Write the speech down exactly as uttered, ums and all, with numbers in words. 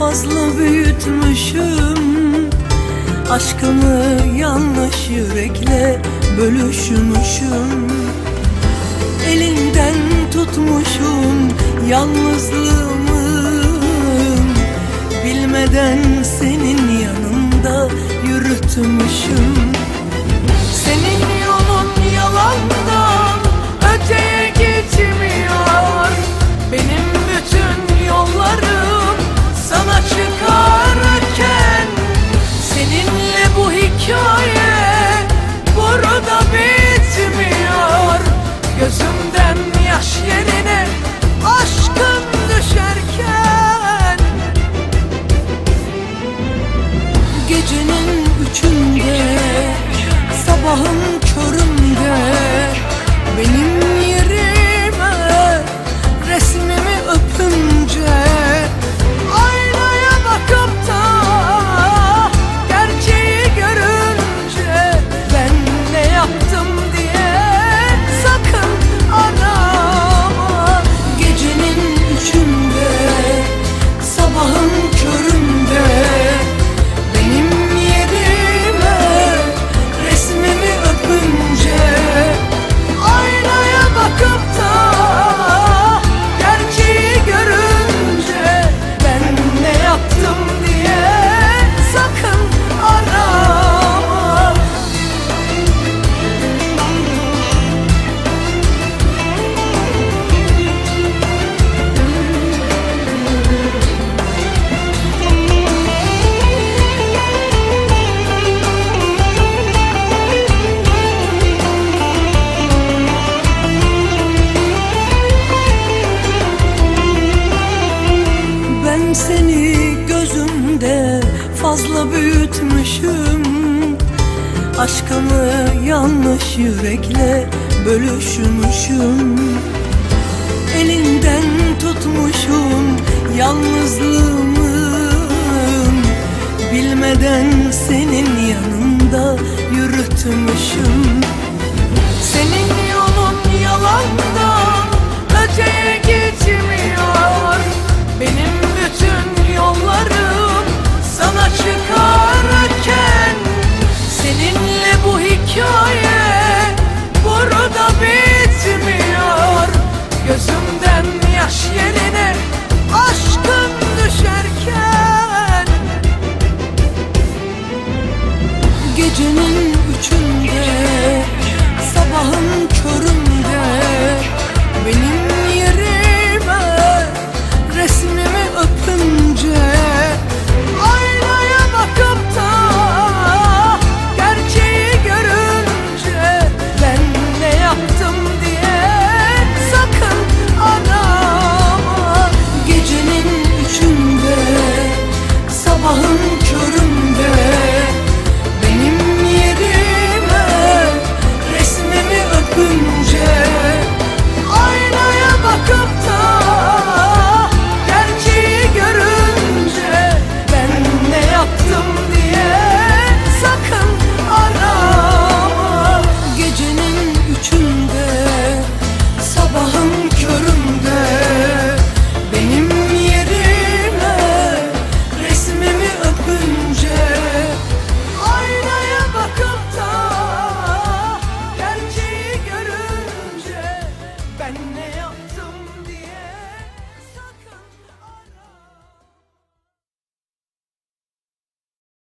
fazla büyütmüşüm. Aşkımı yanlış yürekle bölüşmüşüm. Elinden tutmuşum yalnızlığımı, bilmeden senin yanında yürütmüşüm. Senin yolun yalandan öteye gitmiyor. Benim bütün yollarım sana çıkarken, seninle bu hikaye burada bitmiyor. Gözümden yaş yerine aşkın düşerken, gecenin üçünde, sabahın köründe benim yerime resmimi öpünce, aynaya bakıp da gerçeği görünce, ben ne yaptım diye sakın arama. Gecenin üçünde, sabahın köründe benim yerime resmimi öpünce, aynaya bakıp da gerçeği görünce, ben ne yaptım diye sakın arama. Ben seni gözümde fazla büyütmüşüm. Aşkımı yanlış yürekle bölüşmüşüm. Elinden tutmuşum yalnızlığımı, bilmeden senin yanında yürütmüşüm. Senin yolun yalandan öteye gitmiyor. Benim bütün yollarım sana çıkarken, seninle bu hikaye burada bitmiyor. Gözümden yaş yerine aşkın düşerken, gecenin üçünde,